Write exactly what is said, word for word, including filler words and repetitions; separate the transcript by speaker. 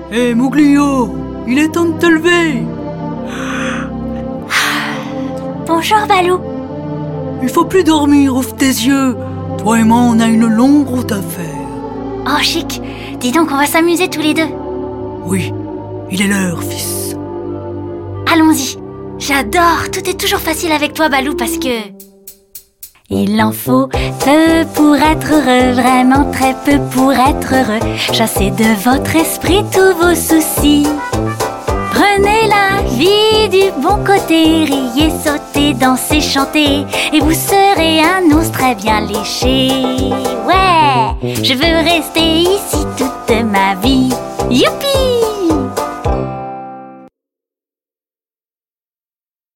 Speaker 1: Hé, Mouglio, il est temps de te lever.
Speaker 2: Bonjour, Balou.
Speaker 1: Il faut plus dormir, ouvre tes yeux. Toi et moi, on a une longue route à faire.
Speaker 2: Oh, chic. Dis donc, on va s'amuser tous les deux.
Speaker 1: Oui, il est l'heure, fils.
Speaker 2: Allons-y. J'adore. Tout est toujours facile avec toi, Balou, parce que... Il en faut peu pour être heureux, vraiment très peu pour être heureux. Chassez de votre esprit tous vos soucis. Prenez la vie du bon côté, riez, sautez, dansez, chantez, et vous serez un ours très bien léché. Ouais, je veux rester ici toute ma vie. Youp!